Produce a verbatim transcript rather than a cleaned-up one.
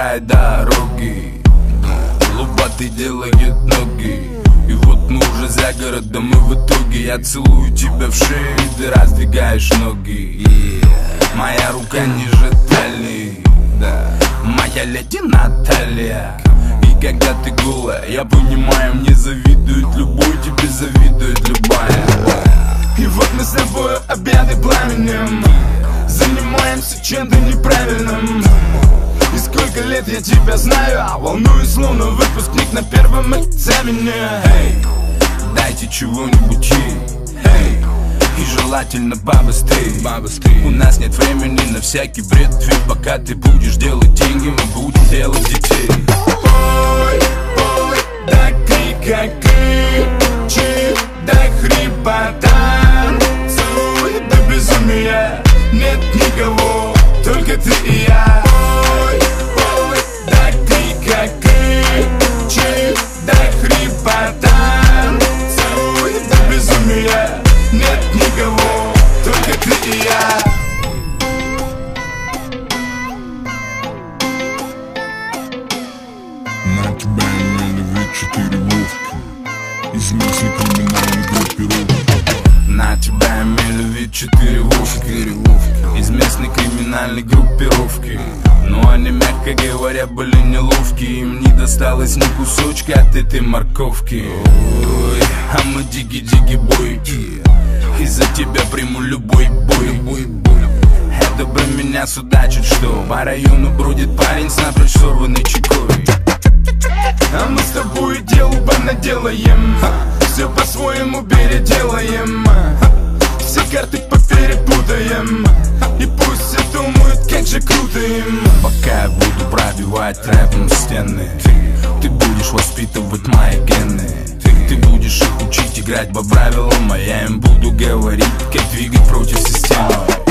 разбирает дороги, лопатой делает ноги. И вот мы уже за городом, и в итоге я целую тебя в шею, и ты раздвигаешь ноги. yeah. Моя рука ниже талии, да. Моя леди Наталья. И когда ты голая, я понимаю, мне завидует любой, тебе завидует любая. И вот мы с тобой объяты пламенем, занимаемся чем-то неправильным. И сколько лет я тебя знаю, а волнуюсь, словно выпускник на первом экзамене. Эй, дайте чего-нибудь ей, эй, и желательно побыстрее. У нас нет времени на всякий бред, ведь пока ты будешь делать деньги, мы будем делать детей. Ой, ой, да крика, кричи, да хрипота, целуй до безумия, нет никого, только ты и я. Ой, ой, да крика, кричи, да хрипота, целуй до безумия, нет никого, только ты и я. На тебя имели вид четыре вовки из местной криминальной группировки. На тебя имели вид четыре вовки из местной криминальной группировки. Но они, мягко говоря, были неловкие. Им не досталось ни кусочка от этой морковки. Ой, а мы диги-диги-бой, и за тебя приму любой бой. Это бы меня судачит, что по району бродит парень с напрочь сорванной чекой. А мы с тобой делу понаделаем, все по-своему переделаем, все карты поперепутаем, и пусть все думают, как же круто им. Пока я буду пробивать рэпом стены, ты будешь воспитывать мои гены. Ты будешь их учить играть по правилам, а я им буду говорить, как двигать против системы.